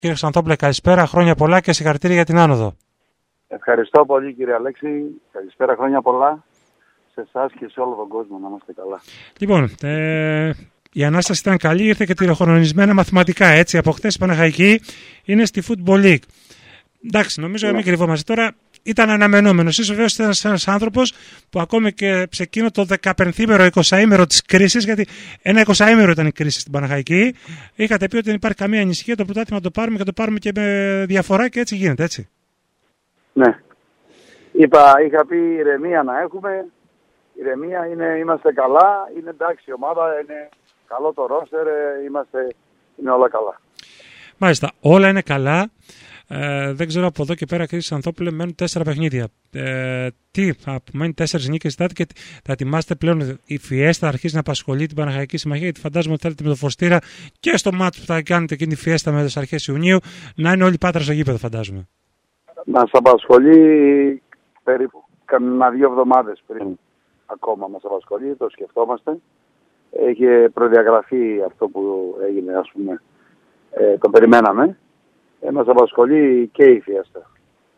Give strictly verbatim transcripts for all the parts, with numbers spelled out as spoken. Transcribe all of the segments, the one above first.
Κύριε Ξανθόπουλε, καλησπέρα, χρόνια πολλά και συγχαρητήρια για την άνοδο. Ευχαριστώ πολύ κύριε Αλέξη, καλησπέρα, χρόνια πολλά σε εσάς και σε όλο τον κόσμο, να είμαστε καλά. Λοιπόν, ε, η Ανάσταση ήταν καλή, ήρθε και τηλεχρονισμένα μαθηματικά, έτσι, από χτες η Παναχαϊκή είναι στη Football League. Εντάξει, νομίζω να μην κρυβόμαστε τώρα, ήταν αναμενόμενο. Εσείς βεβαίως ήταν ένας άνθρωπος που ακόμη και σε εκείνο το δεκαπενθήμερο, εικοσαήμερο της κρίσης, γιατί ένα εικοσαήμερο ήταν η κρίση στην Παναχαϊκή, είχατε πει ότι δεν υπάρχει καμία ανησυχία, το πρωτάθλημα να το πάρουμε και το πάρουμε και με διαφορά και έτσι γίνεται, έτσι. Ναι. Είπα, είχα πει ηρεμία να έχουμε. Ηρεμία είναι, είμαστε καλά, είναι εντάξει η ομάδα, είναι καλό το ρόστερ, είμαστε, είναι όλα καλά. Μάλιστα, όλα είναι καλά. Ε, δεν ξέρω από εδώ και πέρα, κύριε Ξανθόπουλε, μένουν τέσσερα παιχνίδια. Ε, τι, απομένει τέσσερις νίκες και θα ετοιμάσετε πλέον η Φιέστα, θα αρχίσει να απασχολεί την Παναχαϊκή Συμμαχία, γιατί φαντάζομαι ότι θέλετε με το Φωστήρα και στο μάτσο που θα κάνετε εκείνη τη Φιέστα με τις αρχές Ιουνίου να είναι όλοι πάτρα στο γήπεδο, φαντάζομαι. Μας απασχολεί περίπου κανένα δύο εβδομάδες πριν ακόμα μας απασχολεί, το σκεφτόμαστε. Έχει προδιαγραφεί αυτό που έγινε, ας πούμε, ε, το περιμέναμε. Ε, μας απασχολεί και η Φιέστα.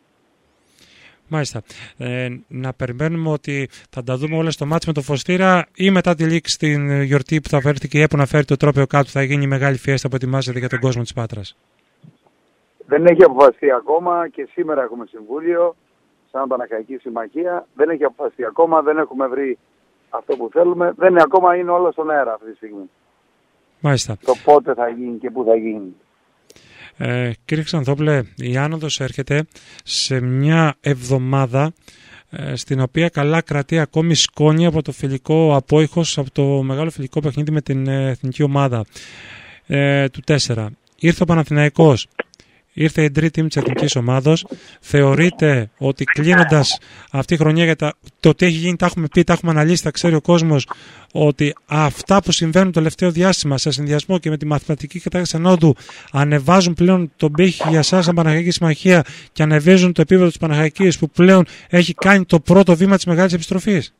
Μάλιστα. Ε, να περιμένουμε ότι θα τα δούμε όλα στο μάτς με το Φωστήρα ή μετά τη λήξη στην γιορτή που θα φέρει και η ΕΠΟ να φέρει το τρόπαιο κάτω, θα γίνει η μεγάλη Φιέστα που ετοιμάζεται για τον κόσμο της Πάτρας. Δεν έχει αποφασιστεί ακόμα και σήμερα έχουμε συμβούλιο σαν Παναχαϊκή Συμμαχία. Δεν έχει αποφασιστεί ακόμα, δεν έχουμε βρει αυτό που θέλουμε. Δεν είναι ακόμα, είναι όλα στον αέρα αυτή τη στιγμή. Μάλιστα. Το πότε θα γίνει και πού θα γίνει. Ε, κύριε Ξανθόπουλε, η άνοδος έρχεται σε μια εβδομάδα ε, στην οποία καλά κρατεί ακόμη σκόνη από το φιλικό απόϊχος, από το μεγάλο φιλικό παιχνίδι με την ε, εθνική ομάδα ε, του τέσσερα. Ήρθε ο Παναθηναϊκός. Ήρθε η τρίτη team της εθνικής ομάδος. Θεωρείτε ότι κλείνοντας αυτή η χρονιά, για τα, το τι έχει γίνει, τα έχουμε πει, τα έχουμε αναλύσει, τα ξέρει ο κόσμος, ότι αυτά που συμβαίνουν το τελευταίο διάστημα σε συνδυασμό και με τη μαθηματική κατάσταση ανόδου ανεβάζουν πλέον τον πύχη για εσάς σαν Παναχαϊκή Συμμαχία και ανεβαίνουν το επίπεδο της Παναχαϊκής που πλέον έχει κάνει το πρώτο βήμα της μεγάλης επιστροφής.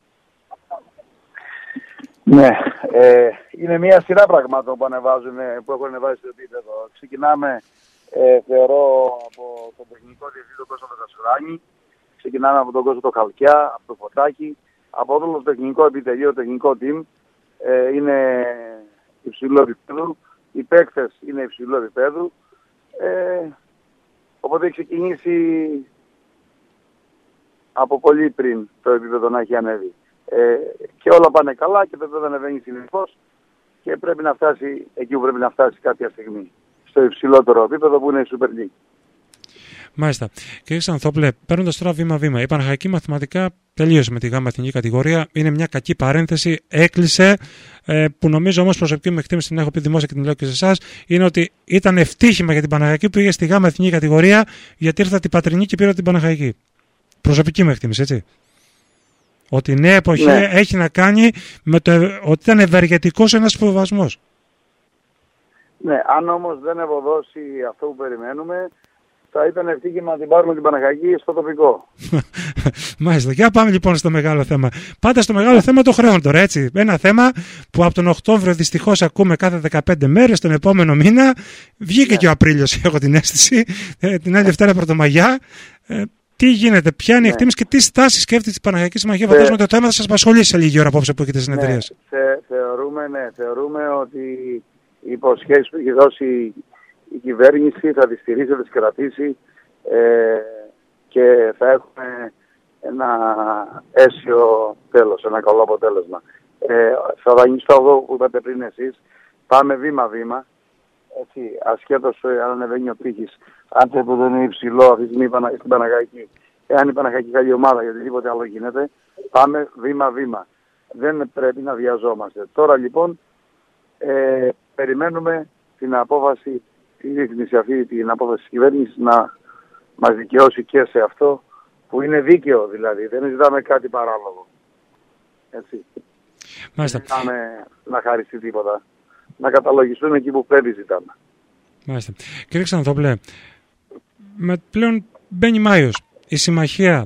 Ναι, ε, είναι μια σειρά πραγμάτων που, ανεβάζουν, που έχουν ανεβάσει το επίπεδο. Ξεκινάμε Ε, θεωρώ από τον τεχνικό διευθυντή τον Κώστα Μετασουράνη, ξεκινάμε από τον Κώστα το Χαλκιά, από το Φωτάκι, από όλο το τεχνικό επιτελείο, το τεχνικό team, ε, είναι υψηλό επίπεδο, οι παίκτες είναι υψηλό επίπεδο, ε, οπότε έχει ξεκινήσει από πολύ πριν το επίπεδο να έχει ανέβει. Ε, και όλα πάνε καλά και το επίπεδο ανεβαίνει συνεχώς και πρέπει να φτάσει εκεί που πρέπει να φτάσει κάποια στιγμή. Στο υψηλότερο επίπεδο που είναι η Super League. Μάλιστα. Κύριε Ξανθόπουλε, παίρνοντας τώρα βήμα-βήμα, η Παναχαϊκή μαθηματικά τελείωσε με τη γάμα εθνική κατηγορία. Είναι μια κακή παρένθεση, έκλεισε. Ε, που νομίζω όμως προσωπική μου εκτίμηση, την έχω πει δημόσια και την λέω και σε εσάς, είναι ότι ήταν ευτύχημα για την Παναχαϊκή που πήγε στη γάμα εθνική κατηγορία, γιατί ήρθα την Πατρινή και πήρα την Παναχαϊκή. Προσωπική μου εκτίμηση, έτσι. Ότι η νέα εποχή ναι. έχει να κάνει με το ότι ήταν ευεργετικός ένας υποβιβασμός. Ναι, αν όμως δεν ευωδώσει αυτό που περιμένουμε, θα ήταν ευτύχημα να την πάρουμε την Παναχαϊκή στο τοπικό. Μάλιστα. Για πάμε λοιπόν στο μεγάλο θέμα. Πάντα στο μεγάλο θέμα το χρέο τώρα, έτσι. Ένα θέμα που από τον Οκτώβριο δυστυχώς ακούμε κάθε δεκαπέντε μέρες, τον επόμενο μήνα. Βγήκε ναι. και ο Απρίλιος, έχω την αίσθηση. Ε, την άλλη Δευτέρα Πρωτομαγιά. Ε, τι γίνεται, ποια είναι η ναι. εκτίμηση και τι στάση σκέφτεται η Παναχαϊκή Συμμαχία. Φαντάζομαι ότι το θέμα θα σας απασχολήσει σε λίγη ώρα απόψε που έχετε συνεδρίες. Ναι. Θε, θεωρούμε, ναι, θεωρούμε ότι οι υποσχέσεις που έχει δώσει η κυβέρνηση θα τις στηρίσει, θα τις κρατήσει ε, και θα έχουμε ένα αίσιο τέλος, ένα καλό αποτέλεσμα. Ε, θα δανειστώ εδώ που είπατε πριν εσείς, πάμε βήμα-βήμα, έτσι, ασχέτως αν ανεβαίνει ο πύχης, αν το επίπεδο είναι υψηλό αυτή τη στιγμή στην Παναχαϊκή, εάν η Παναχαϊκή καλή ομάδα ή οτιδήποτε άλλο γίνεται, πάμε βήμα-βήμα. Δεν πρέπει να βιαζόμαστε. Τώρα λοιπόν ε, περιμένουμε την απόφαση, τη ρύθμιση αυτή, την απόφαση της κυβέρνησης να μας δικαιώσει και σε αυτό που είναι δίκαιο δηλαδή. Δεν ζητάμε κάτι παράλογο. Έτσι. Μάλιστα. Δεν ζητάμε να χαριστεί τίποτα. Να καταλογιστούν εκεί που πρέπει ζητάμε. Μάλιστα. Κύριε Ξανθόπουλε, με πλέον μπαίνει Μάιος. Η συμμαχία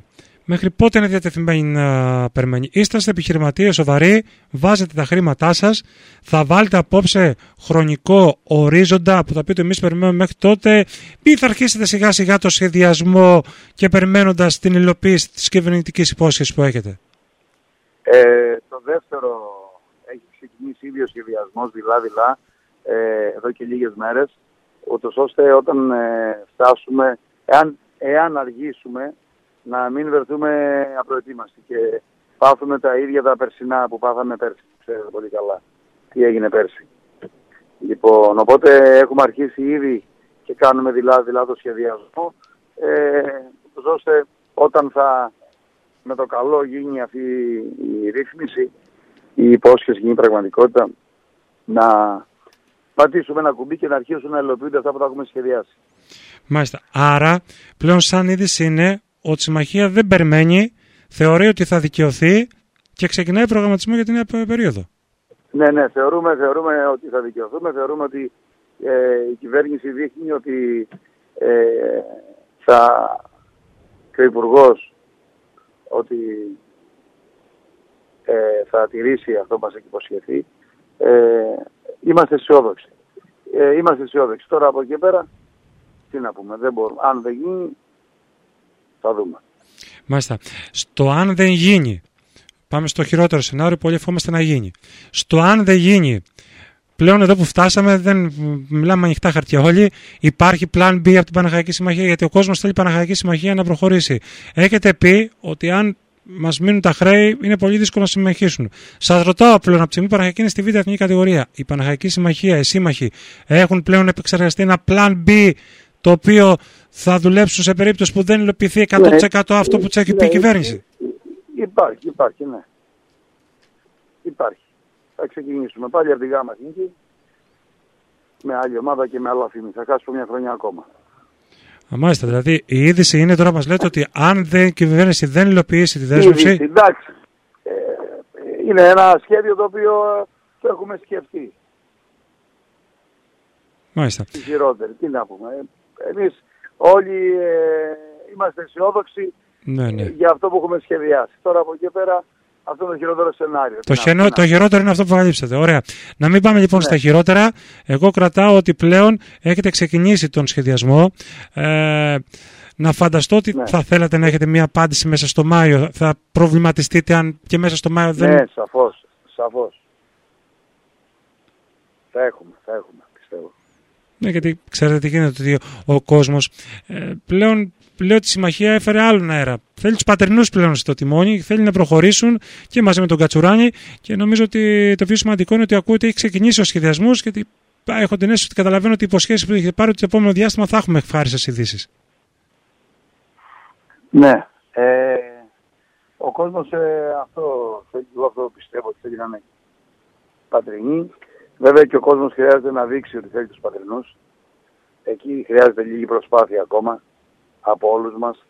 μέχρι πότε είναι διατεθειμένοι να περιμένει? Είσαστε επιχειρηματίες σοβαροί, βάζετε τα χρήματά σας, θα βάλετε απόψε χρονικό ορίζοντα που θα πείτε εμείς περιμένουμε μέχρι τότε, ή θα αρχίσετε σιγά σιγά το σχεδιασμό και περιμένοντας την υλοποίηση της κυβερνητικής υπόσχεσης που έχετε? Ε, το δεύτερο έχει ξεκινήσει ήδη ο σχεδιασμός δειλά-δειλά ε, εδώ και λίγες μέρες, ούτως ώστε όταν ε, φτάσουμε, εάν, εάν αργήσουμε, να μην βρεθούμε απροετοίμαστοι και πάθουμε τα ίδια τα περσινά που πάθαμε πέρσι. Ξέρετε πολύ καλά τι έγινε πέρσι. Λοιπόν, οπότε έχουμε αρχίσει ήδη και κάνουμε δειλά-δειλά το σχεδιασμό, ε, ούτως ώστε όταν θα με το καλό γίνει αυτή η ρύθμιση, η υπόσχεση γίνει πραγματικότητα, να πατήσουμε ένα κουμπί και να αρχίσουν να υλοποιούνται αυτά που τα έχουμε σχεδιάσει. Μάλιστα. Άρα, πλέον σαν είδηση είναι ότι η συμμαχία δεν περιμένει, θεωρεί ότι θα δικαιωθεί και ξεκινάει προγραμματισμό για την νέα περίοδο. Ναι, ναι, θεωρούμε, θεωρούμε ότι θα δικαιωθούμε, θεωρούμε ότι ε, η κυβέρνηση δείχνει ότι ε, θα, και ο Υπουργός ότι ε, θα τηρήσει αυτό που μας έχει υποσχεθεί. Ε, είμαστε αισιόδοξοι. Ε, είμαστε αισιόδοξοι. Τώρα από εκεί πέρα, τι να πούμε, δεν μπορούμε. Αν δεν γίνει, θα δούμε. Μάλιστα. Στο αν δεν γίνει, πάμε στο χειρότερο σενάριο, πολύ ευχόμαστε να γίνει. Στο αν δεν γίνει, πλέον εδώ που φτάσαμε, δεν μιλάμε ανοιχτά χαρτιά όλοι, υπάρχει plan B από την Παναχαϊκή Συμμαχία, γιατί ο κόσμος θέλει η Παναχαϊκή Συμμαχία να προχωρήσει. Έχετε πει ότι αν μας μείνουν τα χρέη, είναι πολύ δύσκολο να συμμαχίσουν. Σας ρωτάω πλέον, από τη στιγμή που η Παναχαϊκή είναι στη β' εθνική κατηγορία, η Παναχαϊκή Συμμαχία, οι σύμμαχοι, έχουν πλέον επεξεργαστεί ένα plan B, το οποίο θα δουλέψουν σε περίπτωση που δεν υλοποιηθεί εκατό τοις εκατό ναι, αυτό που τους έχει πει η κυβέρνηση? Υπάρχει, υπάρχει, ναι. Υπάρχει. Θα ξεκινήσουμε πάλι από τη Γάμα Εθνική, με άλλη ομάδα και με άλλο αφήμι. Θα χάσουμε μια χρονιά ακόμα. Μάλιστα, δηλαδή η είδηση είναι τώρα, μας λέτε ότι αν δεν, η κυβέρνηση δεν υλοποιήσει τη δέσμευση. Είδηση, εντάξει. Ε, είναι ένα σχέδιο το οποίο το έχουμε σκεφτεί. Μάλιστα. Η χειρότερη, τι να πούμε. Εμείς όλοι ε, είμαστε αισιόδοξοι ναι, ναι. για αυτό που έχουμε σχεδιάσει. Τώρα από εκεί πέρα, αυτό είναι το χειρότερο σενάριο. Το, χενό, το χειρότερο είναι αυτό που καλύψατε. Ωραία. Να μην πάμε λοιπόν ναι. στα χειρότερα. Εγώ κρατάω ότι πλέον έχετε ξεκινήσει τον σχεδιασμό. Ε, να φανταστώ ότι ναι. θα θέλατε να έχετε μια απάντηση μέσα στο Μάιο. Θα προβληματιστείτε αν και μέσα στο Μάιο δεν... Ναι, σαφώς. Σαφώς. Θα έχουμε, θα έχουμε, πιστεύω. Ναι, γιατί ξέρετε τι γίνεται, ότι ο κόσμος ε, πλέον λέει ότι η συμμαχία έφερε άλλον αέρα. Θέλει τους πατερνούς πλέον στο τιμόνι, θέλει να προχωρήσουν και μαζί με τον Κατσουράνη, και νομίζω ότι το πιο σημαντικό είναι ότι ακούω ότι έχει ξεκινήσει ο σχεδιασμός, γιατί έχω την αίσθηση ότι καταλαβαίνω ότι οι υποσχέσεις που έχετε πάρει ότι το επόμενο διάστημα θα έχουμε ευχάριστες ειδήσεις. Ναι. Ε, ο κόσμος ε, αυτό, εγώ αυτό πιστεύω ότι θέλει να είναι πατρινή. Βέβαια και ο κόσμος χρειάζεται να δείξει ότι θέλει τους πατρινούς. Εκεί χρειάζεται λίγη προσπάθεια ακόμα από όλους μας.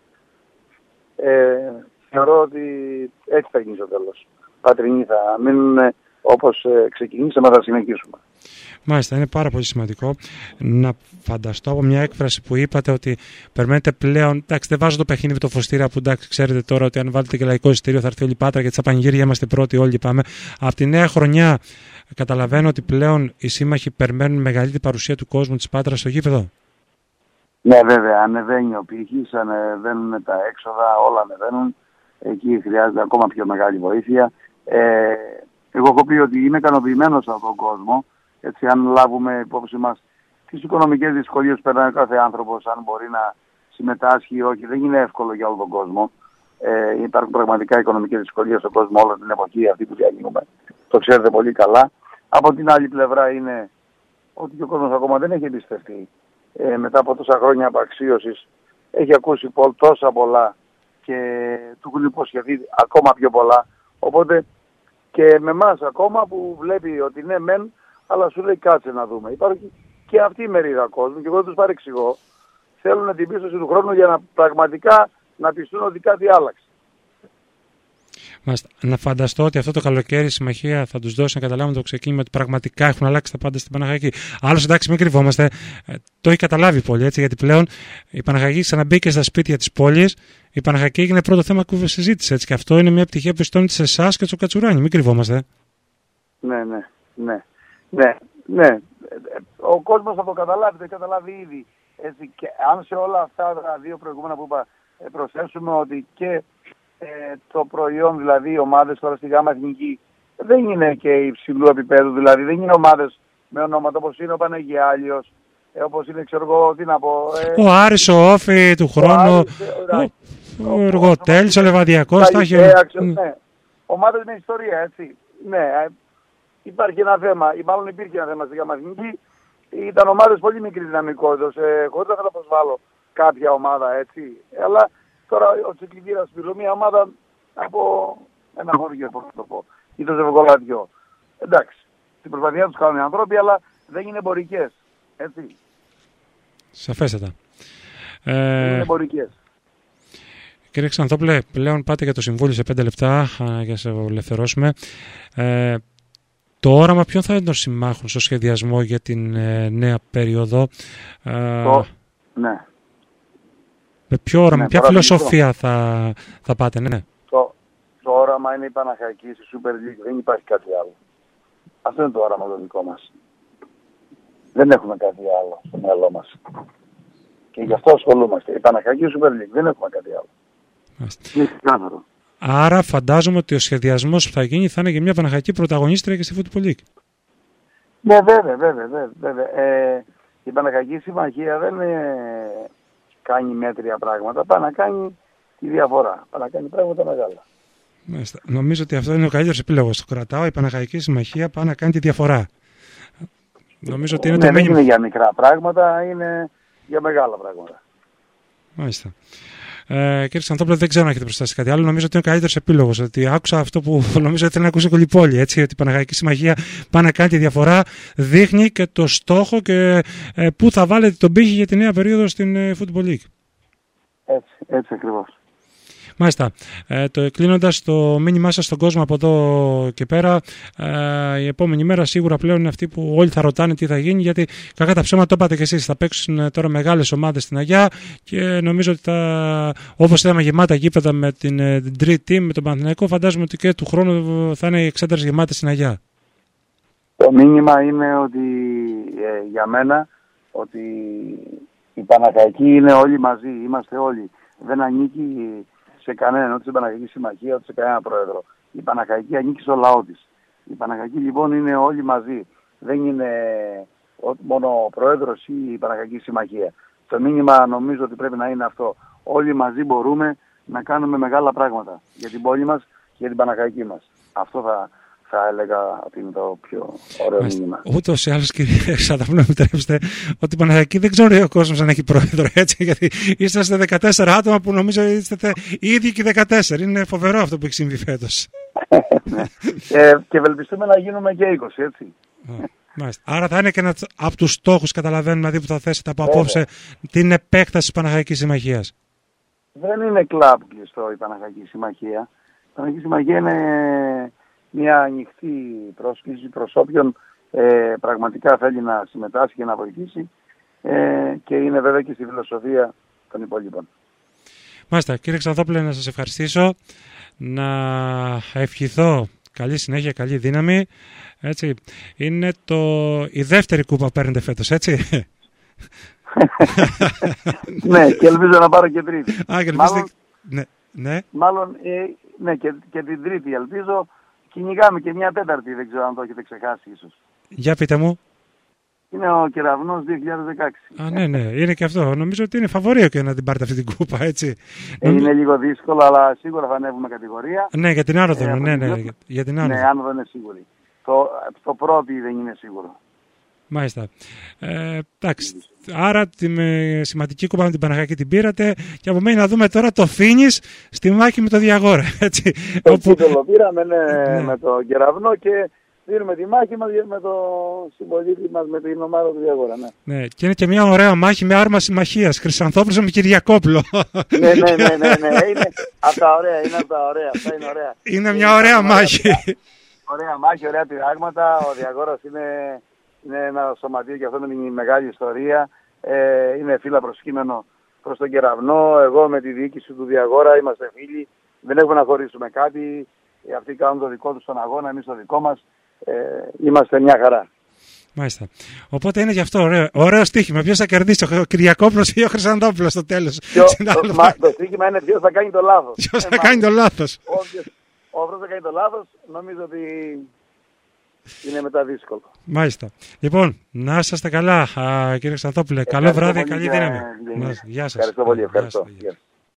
Ε, θεωρώ ότι έτσι θα γίνει στο τέλος. Πατρινοί θα μείνουν όπως ξεκινήσαμε, θα συνεχίσουμε. Μάλιστα, είναι πάρα πολύ σημαντικό να φανταστώ από μια έκφραση που είπατε ότι περιμένετε πλέον. Εντάξει, δεν βάζω το παιχνίδι με το φωστήρα που εντάξει, ξέρετε τώρα ότι αν βάλετε και λαϊκό εισιτήριο θα έρθει όλη η Πάτρα, γιατί στα πανηγύρια είμαστε πρώτοι, όλοι πάμε. Από τη νέα χρονιά καταλαβαίνω ότι πλέον οι σύμμαχοι περιμένουν μεγαλύτερη παρουσία του κόσμου της Πάτρας στο γήπεδο. Ναι, βέβαια, ανεβαίνει ο πύχης, ανεβαίνουν τα έξοδα, όλα ανεβαίνουν. Εκεί χρειάζεται ακόμα πιο μεγάλη βοήθεια. Ε, εγώ έχω πει ότι είμαι ικανοποιημένος από τον κόσμο. Έτσι, αν λάβουμε υπόψη μας τις οικονομικές δυσκολίες που περνάει κάθε άνθρωπος, αν μπορεί να συμμετάσχει ή όχι, δεν είναι εύκολο για όλο τον κόσμο. Ε, υπάρχουν πραγματικά οικονομικές δυσκολίες στον κόσμο όλη την εποχή αυτή που διανύουμε. Το ξέρετε πολύ καλά. Από την άλλη πλευρά είναι ότι ο κόσμος ακόμα δεν έχει εμπιστευτεί. Ε, μετά από τόσα χρόνια απαξίωσης έχει ακούσει τόσα πολλά και του έχουν υποσχεθεί ακόμα πιο πολλά. Οπότε και με εμάς ακόμα που βλέπει ότι ναι μεν, αλλά σου λέει κάτσε να δούμε. Υπάρχει και αυτή η μερίδα κόσμου και εγώ δεν τους παρεξηγώ. Θέλουν την πίστοση του χρόνου για να πραγματικά να πιστούν ότι κάτι άλλαξε. Μάλιστα. Να φανταστώ ότι αυτό το καλοκαίρι η συμμαχία θα τους δώσει να καταλάβουν το ξεκίνημα ότι πραγματικά έχουν αλλάξει τα πάντα στην Παναχαϊκή. Άλλωστε, εντάξει, μην κρυβόμαστε. Το έχει καταλάβει πολύ, έτσι, γιατί πλέον η Παναχαϊκή ξαναμπήκε στα σπίτια της πόλης. Η Παναχαϊκή έγινε πρώτο θέμα συζήτηση, έτσι. Και αυτό είναι μια πτυχία που πιστώνει σε εσάς και στο Κατσουράνι. Μην κρυβόμαστε. Ναι, ναι, ναι. Ναι, ναι. Ο κόσμος θα το καταλάβει, το έχει καταλάβει ήδη. Έτσι, και αν σε όλα αυτά τα δύο προηγούμενα που είπα προσθέσουμε ότι και ε, το προϊόν, δηλαδή οι ομάδες τώρα στη ΓΑΜΑ Εθνική δεν είναι και υψηλού επίπεδου, δηλαδή δεν είναι ομάδες με ονόματα όπως είναι ο Παναγιάλιος, ε, όπως είναι, ξέρω εγώ, τι να πω. Ε, ο Άρης, ο Όφη του χρόνου, ο Εργοτέλης, ο Λεβαδιακός, τα έχει. Ναι, ομάδες με ιστορία, έτσι. Ναι, ε, υπάρχει ένα θέμα, ή μάλλον υπήρχε ένα θέμα στη ΓΑΜΑ Εθνική. Ήταν ομάδες πολύ μικρή δυναμικότητας, ε, χωρίς να θα προσβάλλω κάποια ομάδα, έτσι. Αλλά τώρα ο Τσικλιδίρας πήρε μια ομάδα από ένα χωριό, πώς θα το πω, ή το Ζευκολάτιο. Εντάξει, στην προσπαθία τους κάνουν οι άνθρωποι, αλλά δεν είναι εμπορικές, έτσι. Σαφέστατα. Δεν Ε... είναι εμπορικές. Κύριε Ξανθόπουλε, πλέον πάτε για το Συμβούλιο σε πέντε λεπτά για να σε ελευθερώσουμε. Ε, Το όραμα ποιον θα είναι των συμμάχων στο σχεδιασμό για την ε, νέα περίοδο. Το, ναι. Με ποιο όραμα, ναι, ποια φιλοσοφία θα, θα πάτε, ναι. Το, το όραμα είναι η Παναχαϊκή στη Super League, δεν υπάρχει κάτι άλλο. Αυτό είναι το όραμα το δικό μας. Δεν έχουμε κάτι άλλο στο μυαλό μας. Και γι' αυτό ασχολούμαστε. Η Παναχαϊκή Super League, δεν έχουμε κάτι άλλο. Μάλιστα. Είναι ξεκάθαρο. Άρα φαντάζομαι ότι ο σχεδιασμός που θα γίνει θα είναι για μια Παναχαϊκή πρωταγωνίστρια και στη Football League. Ναι, βέβαια, βέβαια, βέβαια. Ε, η Παναχαϊκή Συμμαχία δεν ε, κάνει μέτρια πράγματα, πάει να κάνει τη διαφορά, πάει να κάνει πράγματα μεγάλα. Μάλιστα. Νομίζω ότι αυτό είναι ο καλύτερος επίλογος. Το κρατάω, η Παναχαϊκή Συμμαχία πάει να κάνει τη διαφορά. Νομίζω ότι είναι ναι, το δεν μήνυμα. είναι για μικρά πράγματα, είναι για μεγάλα πράγματα. Μάλιστα. Ε, κύριε Ξανθόπουλε, δεν ξέρω αν έχετε προσθέσει κάτι άλλο. Νομίζω ότι είναι ο καλύτερος επίλογος. Ότι άκουσα αυτό που νομίζω ότι θέλει να ακούσει όλη η πόλη. Έτσι, ότι η Παναχαϊκή Συμμαχία πάει να κάνει τη διαφορά, δείχνει και το στόχο και ε, πού θα βάλετε τον πύχη για τη νέα περίοδο στην ε, Football League. Έτσι, έτσι ακριβώς. Μάλιστα. Ε, το κλείνοντας το μήνυμά σας στον κόσμο από εδώ και πέρα, ε, η επόμενη μέρα σίγουρα πλέον είναι αυτή που όλοι θα ρωτάνε τι θα γίνει, γιατί κακά τα ψέματα το είπατε και εσείς, θα παίξουν τώρα μεγάλες ομάδες στην Αγιά και νομίζω ότι θα, όπως είδαμε γεμάτα γήπεδα με την, την Dream Team, με τον Παναθηναϊκό, φαντάζομαι ότι και του χρόνου θα είναι οι εξέδρες γεμάτες στην Αγιά. Το μήνυμα είναι ότι ε, για μένα ότι η Παναχαϊκή είναι όλοι μαζί, είμαστε όλοι. Δεν ανήκει σε κανέναν, ούτε στην Παναχαϊκή Συμμαχία, ούτε σε κανένα πρόεδρο. Η Παναχαϊκή ανήκει στο λαό της. Η Παναχαϊκή λοιπόν είναι όλοι μαζί. Δεν είναι μόνο ο πρόεδρος ή η Παναχαϊκή Συμμαχία. Το μήνυμα νομίζω ότι πρέπει να είναι αυτό. Όλοι μαζί μπορούμε να κάνουμε μεγάλα πράγματα για την πόλη μας και για την Παναχαϊκή μας. Αυτό θα, θα έλεγα ότι είναι το πιο ωραίο μήνυμα. Ούτως ή άλλως, κύριε Ξανθόπουλε, να επιτρέψετε ότι η Παναχαϊκή δεν ξέρω ο κόσμος αν έχει πρόεδρο, έτσι, γιατί είσαστε δεκατέσσερα άτομα που νομίζω είστε οι ίδιοι και δεκατέσσερα. Είναι φοβερό αυτό που έχει συμβεί φέτος. ε, και ευελπιστούμε να γίνουμε και είκοσι, έτσι. Μάλιστα. Άρα θα είναι και ένας από τους στόχους, καταλαβαίνουμε, δηλαδή, που θα θέσετε από απόψε την επέκταση της Παναχαϊκής Συμμαχίας. Δεν είναι κλαμπ κλειστό η Παναχαϊκή Συμμαχία. Η Παναχαϊκή Συμμαχία είναι μια ανοιχτή πρόσκληση προς όποιον ε, πραγματικά θέλει να συμμετάσχει και να βοηθήσει ε, και είναι βέβαια και στη φιλοσοφία των υπόλοιπων. Μάλιστα. Κύριε Ξανθόπουλε, να σας ευχαριστήσω, να ευχηθώ καλή συνέχεια, καλή δύναμη. Έτσι. Είναι το... η δεύτερη κούπα που παίρνετε φέτος, έτσι. Ναι, και ελπίζω να πάρω και τρίτη. Α, και ελπίζετε... Μάλλον, ναι, ναι. Μάλλον ε, ναι, και, και την τρίτη ελπίζω. Κυνηγάμε και μια τέταρτη, δεν ξέρω αν το έχετε ξεχάσει ίσως. Για πείτε μου. Είναι ο Κεραυνός δύο χιλιάδες δεκαέξι. Α, ναι, ναι, είναι και αυτό. Νομίζω ότι είναι φαβορείο και να την πάρετε αυτή την κούπα, έτσι. Ε, είναι λίγο δύσκολο, αλλά σίγουρα θα ανέβουμε κατηγορία. Ναι, για την άνοδο, ε, ναι, ναι, ναι, για την άνοδο. Ναι, άνοδο είναι σίγουρη. Το, το πρώτη δεν είναι σίγουρο. Μάλιστα. Ε, εντάξει. Άρα τη με σημαντική κούπα με την Παναχαϊκή την πήρατε και από μένα να δούμε τώρα το finish στη μάχη με το Διαγόρα. Έτσι. Το όπου... το πήραμε ναι, ναι. με το Κεραυνό και δίνουμε τη μάχη μας με το συμπολίτη μας, με την ομάδα του Διαγόρα. Ναι. Ναι, και είναι και μια ωραία μάχη με άρμα συμμαχίας. Χρυσανθόπουλος με Κυριακόπουλο. ναι, ναι, ναι, ναι, ναι. Είναι από τα ωραία, είναι από τα ωραία. Αυτά είναι ωραία. Είναι μια είναι ωραία μάχη. Ωραία, ωραία μάχη, ωραία πειράγματα. Ο Διαγόρας είναι, είναι ένα σωματείο και αυτό με την μεγάλη ιστορία. Ε, είναι φύλλα προσκύμενο προς τον κεραυνό. Εγώ με τη διοίκηση του Διαγόρα είμαστε φίλοι. Δεν έχουμε να χωρίσουμε κάτι. Αυτοί κάνουν το δικό τους στον αγώνα, εμείς το δικό μας. Ε, είμαστε μια χαρά. Μάλιστα. Οπότε είναι γι' αυτό ωραίο, ωραίο στοίχημα. Ποιος θα κερδίσει, ο Κυριακόπουλος ή ο Χρυσαντόπουλος στο τέλος. Το, το, μα, το στοίχημα είναι ποιος θα κάνει το λάθος. Ποιος θα ε, κάνει το λάθος. Όποιος θα κάνει το λάθος, νομίζω ότι είναι μετά δύσκολο. Μάλιστα. Λοιπόν, να είσαστε καλά, κύριε Χρυσαντόπουλε. Καλό βράδυ, καλή δύναμη. Γεια σας. Ευχαριστώ πολύ. Ευχαριστώ.